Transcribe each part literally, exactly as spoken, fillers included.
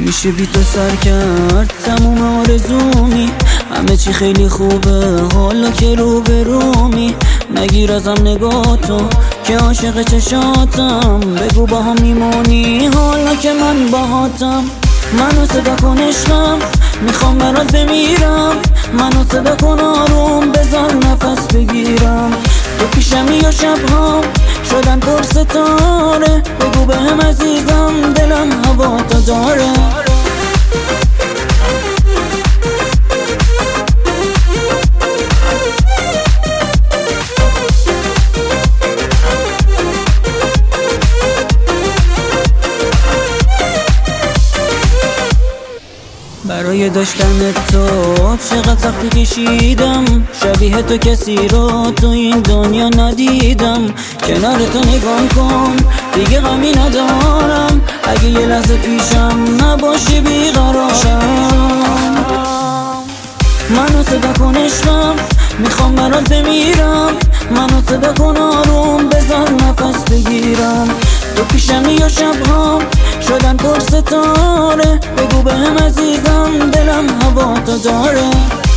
نمیشه بی تو سر کرد تموم آرزومی. همه چی خیلی خوبه حالا که رو به رومی. نگیر ازم نگاه تو که عاشق چشاتم. بگو با هم میمونی حالا که من باهاتم. منو صدا کن عشقم میخوام برات بمیرم. منو صدا کن آروم بذار نفس بگیرم. تو پیشمی یا شبهام شدن پر ستاره. بگو بهم عزیزم دلم هوا تا داره. برای داشتن تو چقدر سختی کشیدم. شبیه تو کسی رو تو این دنیا ندیدم. کنار تو نگاه کن دیگه غمی ندارم. اگه یه لحظه پیشم نباشی بیقرارم. منو صدا کن عشقم میخوام برات بمیرم. منو صدا کن آروم بذار نفس بگیرم. تو پیشمی یا شبهام شدن پر ستاره. بگو بهم عزیزم دلم هوا تا داره.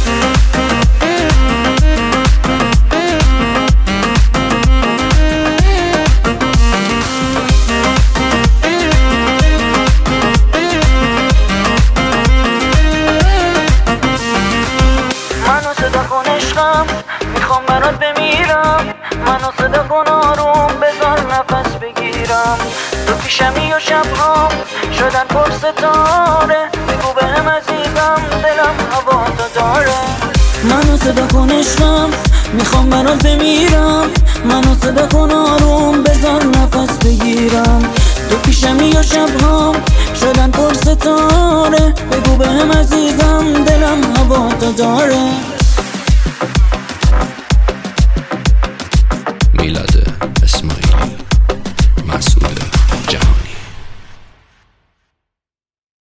منو صدا کن عشقم میخوام برات بمیرم. منو صدا کن آروم بذار نفس بگیرم. تو پیشمی یا شبهام شدن پر ستاره. بگو بهم عزیزم دلم هوا تا داره. منو صدا کن عشقم میخوام برات بمیرم. منو صدا کن آروم بذار نفس بگیرم. تو پیشمی یا شبهام شدن پر ستاره. بگو بهم عزیزم دلم هوا تا داره.